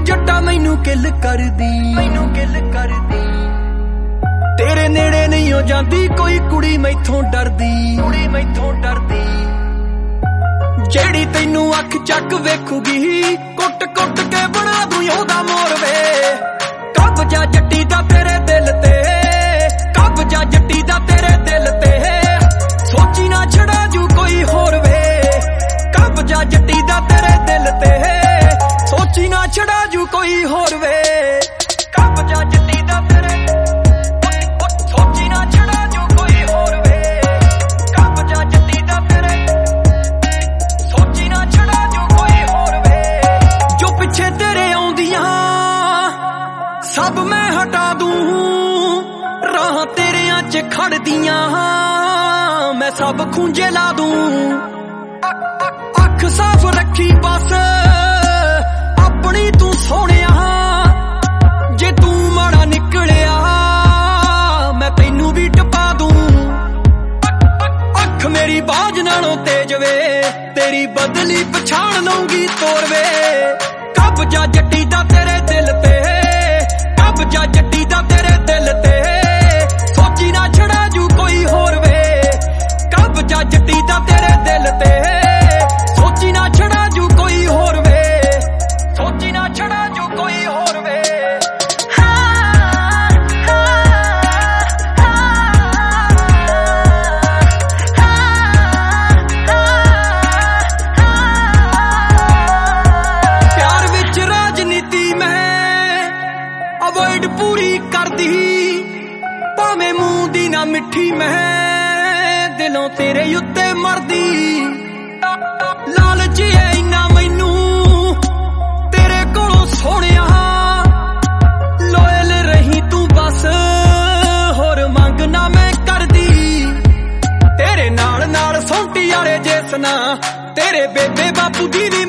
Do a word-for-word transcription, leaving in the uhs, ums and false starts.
जट्टा मैनू किल कर दी, मैनू किल कर दी। तेरे नेड़े नहीं हो जाती कोई कुड़ी मैथों डरदी, कुड़ी मैथों डरदी। जेड़ी तैनू अख चक वेखूगी कुट कुट के बना दूं ओदा मोर वे। कब्जा जट्टी दा तेरे दिल ते, कब्जा जट्टी दा तेरे दिल ते। सोची ना छड़ा जू कोई होर वे। कब्जा जट्टी दा तेरे दिल ते, सोची ना छड़ा जू कोई होर वे। कब्जा जट्टी दा तेरे, सोची ना छड़ा जू कोई होर वे। कब्जा जट्टी दा तेरे, सोची ना छड़ा जू कोई होर वे। जो पिछे तेरे आउंदियां सब मैं हटा दूं, राह तेरियां च खड़दियां मैं सब खूंजे ला दूं। अख साफ रखी बस अपनी तू सोहणिया, जे तू माड़ा निकलिया मैं तैनू भी टपा दूं। अख मेरी बाज नालों तेज वे, तेरी बदली पछाण लूंगी तोर वे। कब्जा जट्टी दा तेरे दिल ते, कब्जा जट्टी दा तेरे दिल ते। सोची ना छड़ा जू कोई होर वे। कब्जा जट्टी दा तेरे दिल ते, सोची ना छड़ा जू कोई होर वे। सोची ना छड़ा जू कोई होर वे। प्यार विच राजनीति मैं अवॉइड पूरी करदी, भावें मूंह दी ना मिठी मैं दिलों तेरे उत्ते मरदी। लालच है इन्ना मैनू तेरे कोलों सोहणिया, लोयल रही तू बस होर मंग ना मैं करदी। तेरे नाल नाल सोंटी वाले जिसना तेरे बेबे बापू दी